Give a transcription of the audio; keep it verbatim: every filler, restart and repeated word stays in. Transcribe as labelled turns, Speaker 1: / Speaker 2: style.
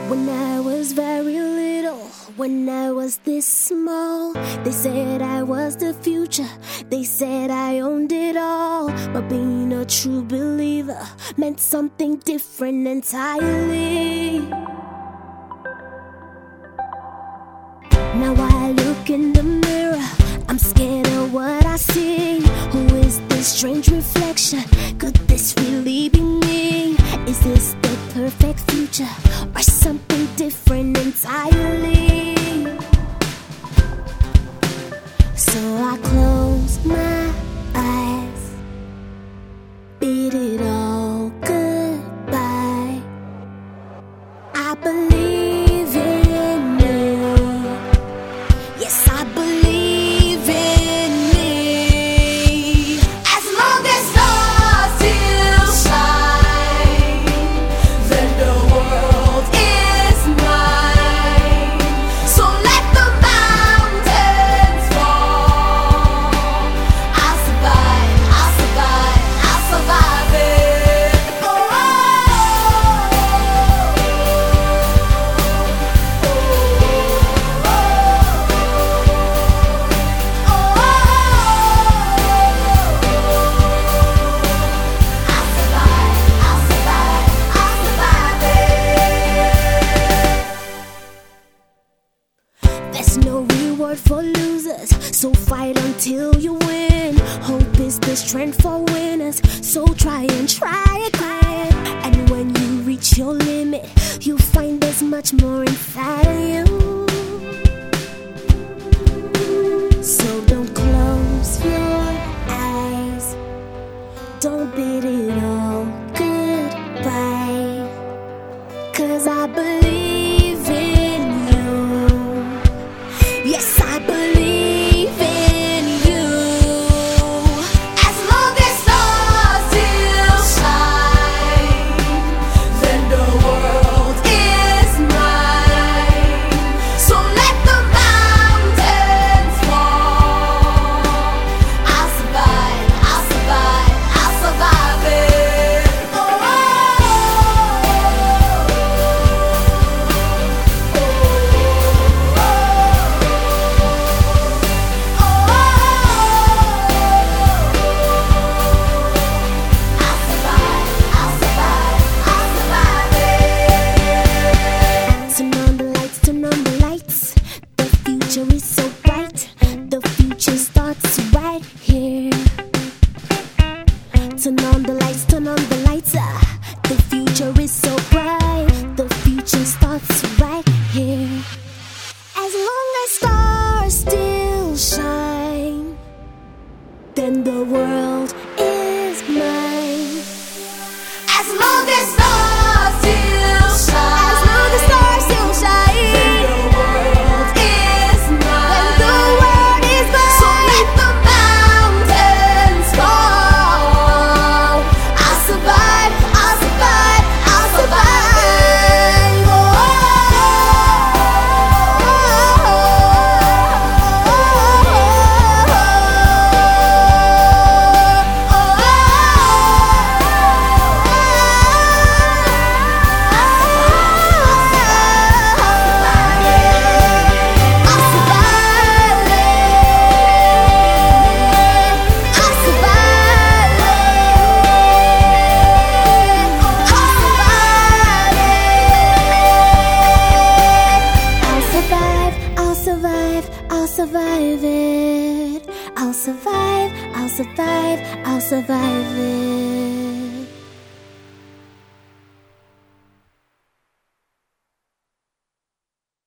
Speaker 1: When I was very little, when I was this small, they said I was the future, they said I owned it all. But being a true believer meant something different entirely. Now I look in the mirror, I'm scared of what I see. Who is this strange reflection? Could this really be me? Is this the perfect future or something different entirely? So I close my eyes, bid it all goodbye. I believe in me. Yes, I believe in me. As long as stars still shine, then the world is mine. So let the mountains fall. I'll survive, I'll survive, I'll survive it. Oh, oh, there's no reward for losers, so fight until you win. Hope is the strength for winners, so try and try again. And when you reach your limit, you'll find there's much more inside of you. So don't close your eyes, don't bid it all goodbye, 'cause I believe in you. Yes, I believe in you. As long as stars still shine, then the world is mine. So let the mountains fall. I'll survive, I'll survive, I'll survive it. Oh, oh, is so bright, the future starts right here. Turn on the lights, turn on the lights, ah. The future is so bright, the future starts right here. As long as stars still shine, then the world is mine. As long as stars still shine, as long as stars still shine, then the world is mine. Then the world is mine. So let the mountains fall. I'll survive, I'll survive, I'll survive. Oh, oh, I'll survive it. I'll survive, I'll survive, I'll survive it.